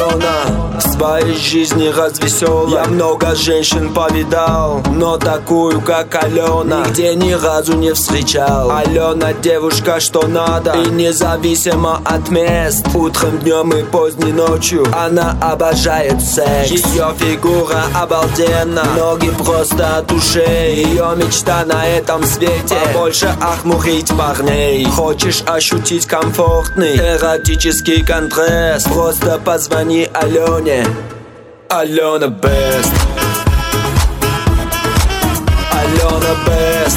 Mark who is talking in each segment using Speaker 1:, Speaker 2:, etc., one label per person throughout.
Speaker 1: Алена в своей жизни развеселая. Я много женщин повидал, но такую, как Алена, нигде ни разу не встречал. Алена девушка, что надо, и независимо от мест. Утром, днем и поздней ночью она обожает секс. Ее фигура обалденна, ноги просто от ушей. Ее мечта на этом свете побольше охмурить парней. Хочешь ощутить комфортный эротический контраст? Просто позвони Алене. Алена Best. Алена Best.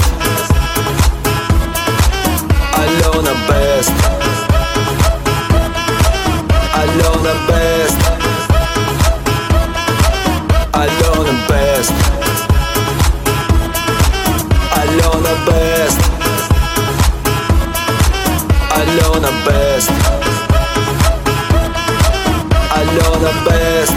Speaker 1: Алена Best. Алена Best. Алена Best. Алена Best. Алена Best. Алена Best.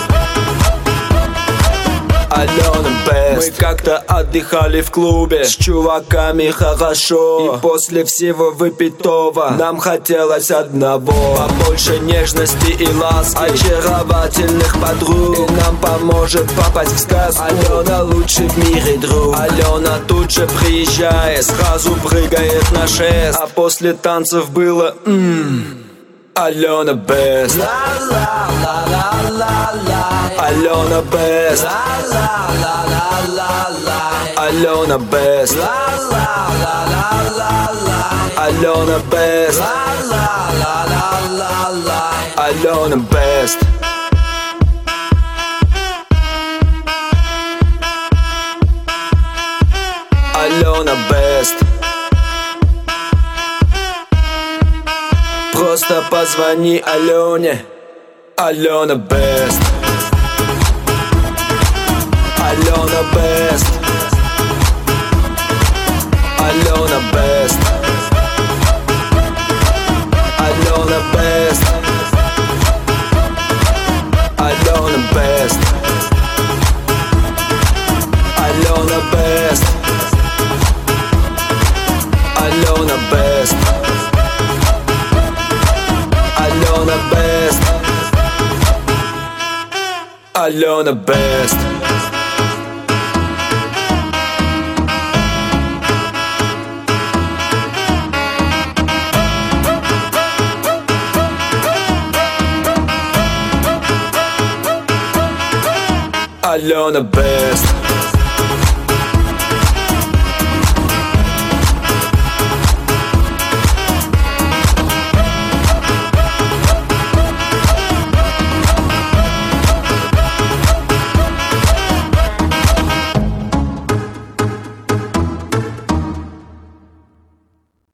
Speaker 1: Алена Best. Мы как-то отдыхали в клубе с чуваками хорошо, и после всего выпитого нам хотелось одного: побольше нежности и ласки, очаровательных подруг. И нам поможет попасть в сказку Алена, лучший в мире друг. Алена тут же приезжает, сразу прыгает на шест, а после танцев было Алена Best. Алена Best. Алена Best. Алена Best. Алена Best. Алена Best. Просто позвони Алене. Алена Best. Алена Best. Алена Best. Алена Best. Алена Best. Алена Best. Алена Best. Alena Best. Alena Best. Alena Best.